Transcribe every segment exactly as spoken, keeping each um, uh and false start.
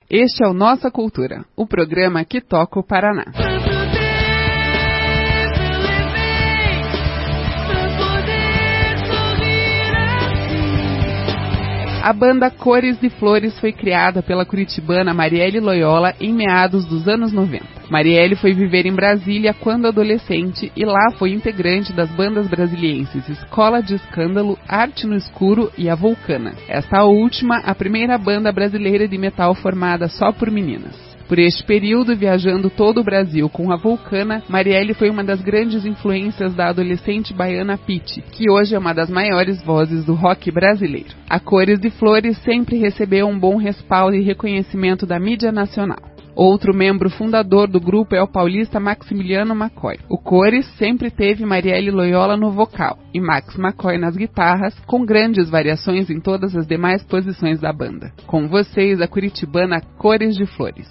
Este é o Nossa Cultura, o programa que toca o Paraná. A banda Cores de Flores foi criada pela curitibana Marielle Loyola em meados dos anos noventa. Marielle foi viver em Brasília quando adolescente e lá foi integrante das bandas brasilienses Escola de Escândalo, Arte no Escuro e A Vulcana. Esta última, a primeira banda brasileira de metal formada só por meninas. Por este período, viajando todo o Brasil com a Vulcana, Marielle foi uma das grandes influências da adolescente baiana Pitty, que hoje é uma das maiores vozes do rock brasileiro. A Cores de Flores sempre recebeu um bom respaldo e reconhecimento da mídia nacional. Outro membro fundador do grupo é o paulista Maximiliano McCoy. O Cores sempre teve Marielle Loyola no vocal e Max McCoy nas guitarras, com grandes variações em todas as demais posições da banda. Com vocês, a curitibana Cores de Flores.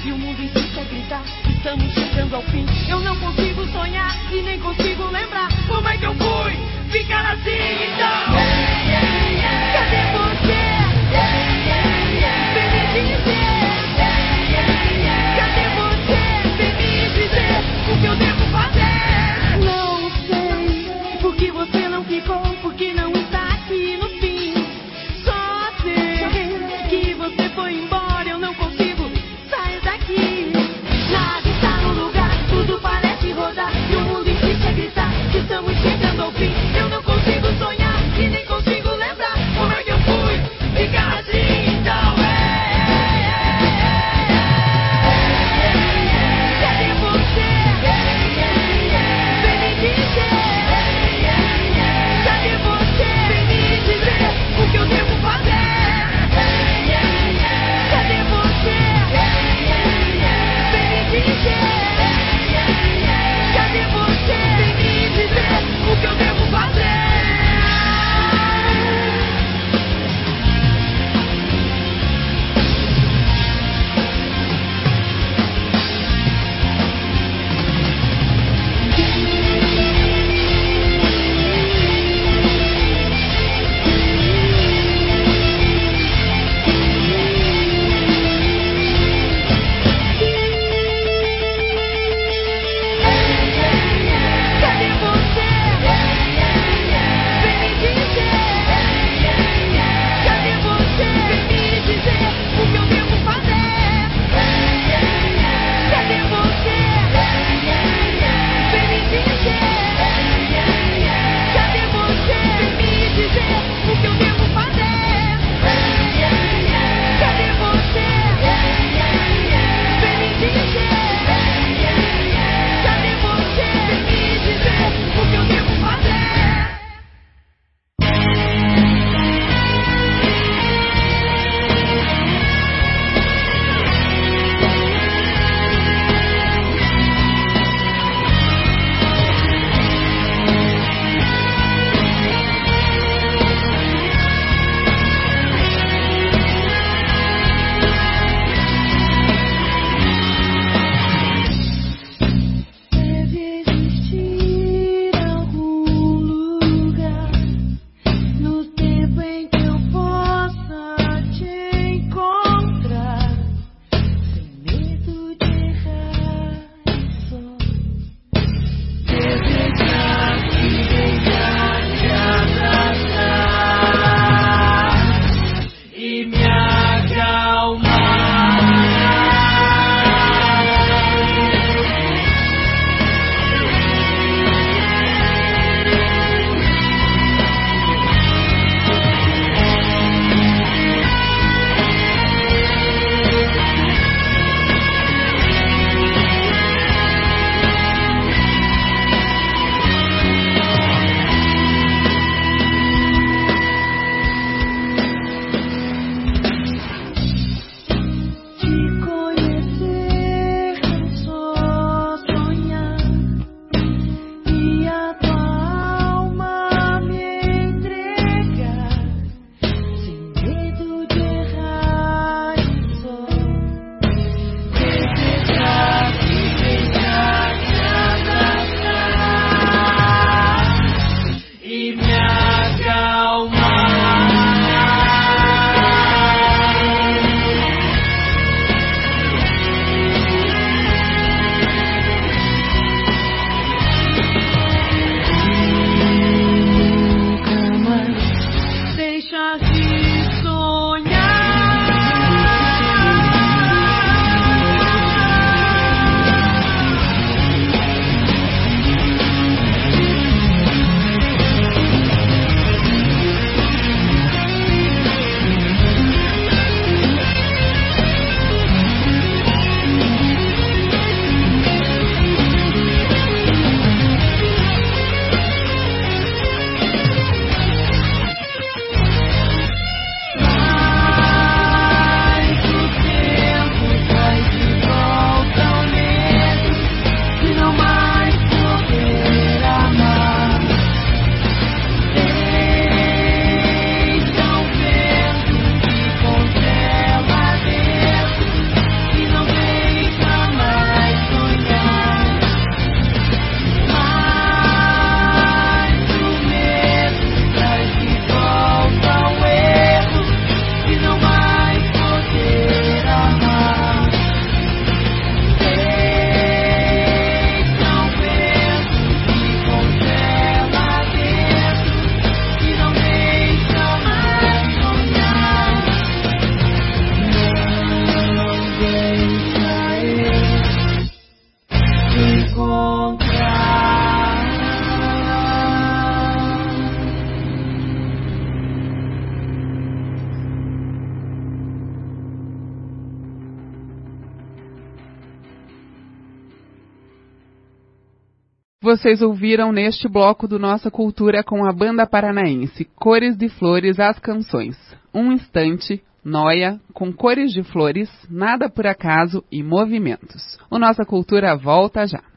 e o mundo insiste a gritar. Estamos chegando ao fim. Eu não consigo sonhar e nem consigo lembrar como é que eu fui ficar assim então. Cadê você? Vem me dizer. Cadê você? Vem me dizer o que eu devo fazer. Não sei por que você não ficou, por que não está aqui no fim. Só sei que você foi embora, eu não consigo sair daqui. Nada está no lugar, tudo parece rodar e o mundo insiste a gritar que estamos chegando ao fim. Eu não consigo sonhar e nem consigo lembrar como é que eu fui ficar assim então. Cadê você? Vem me dizer. Cadê você? Vem me dizer o que eu devo fazer. Cadê você? Vem me dizer. Cadê você? Vem me dizer o que eu devo fazer. Cadê você? Vem me dizer. Cadê você? Vem me dizer o que eu devo fazer. Cadê você? Vem me dizer. Cadê você? Vem me dizer o que eu devo fazer. Cadê você? Vem me dizer. Cadê você? Vem me dizer o que eu devo fazer. Deve existir algum lugar no tempo em que eu possa te encontrar, sem medo de errar só. Desejar e deixar te abraçar e me acalmar. Te conhecer é só sonhar e a tua alma me entregar, sem medo de errar e só desejar e deixar te abraçar e me acalmar. Nunca mais deixar de sonhar. Vocês ouviram neste bloco do Nossa Cultura com a banda paranaense Cores de Flores as canções Um Instante, Noia, com Cores de Flores, Nada por Acaso e Movimentos. O Nossa Cultura volta já.